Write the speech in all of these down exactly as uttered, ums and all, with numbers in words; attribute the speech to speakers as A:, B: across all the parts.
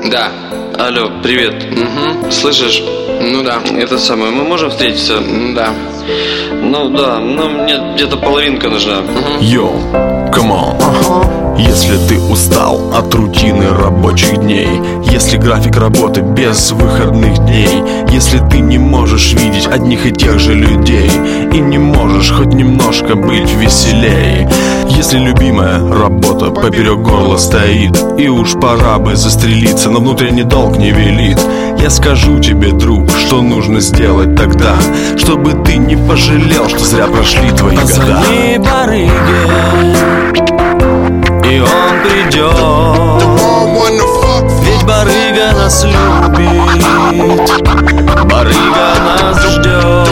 A: Да.
B: Алло, привет.
A: Угу.
B: Слышишь?
A: Ну да.
B: Это самое, мы можем встретиться?
A: Да.
B: Ну да, но мне где-то половинка нужна.
C: Йоу, come on. Если ты устал от рутины рабочих дней, если график работы без выходных дней, если ты не можешь видеть одних и тех же людей и не можешь хоть немножко быть веселей, если любимая работа поперек горла стоит и уж пора бы застрелиться, но внутренний долг не велит, я скажу тебе, друг, что нужно сделать тогда, чтобы ты не пожалел, что зря прошли твои года.
D: Позвони барыге, и он придет, ведь барыга нас любит, барыга нас ждет.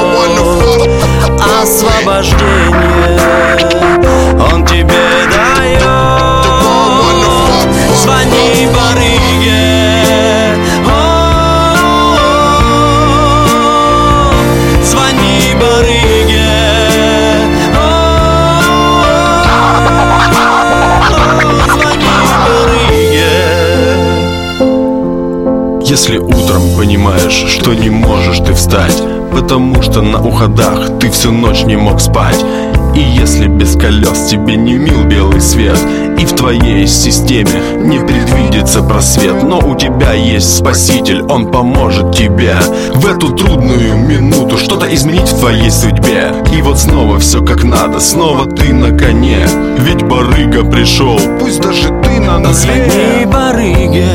D: Освобождение он тебе дает. Звони барыге, звони барыге.
C: Если утром понимаешь, что не можешь ты встать, потому что на уходах ты всю ночь не мог спать, и если без колес тебе не мил белый свет, и в твоей системе не предвидится просвет, но у тебя есть спаситель, он поможет тебе в эту трудную минуту что-то изменить в твоей судьбе. И вот снова все как надо, снова ты на коне, ведь барыга пришел, пусть даже ты на нуле.
D: Позвони барыге,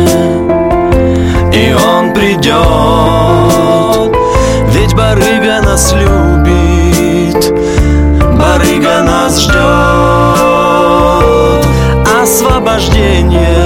D: и он придет, ведь барыга нас любит, барыга нас ждет. Освобождение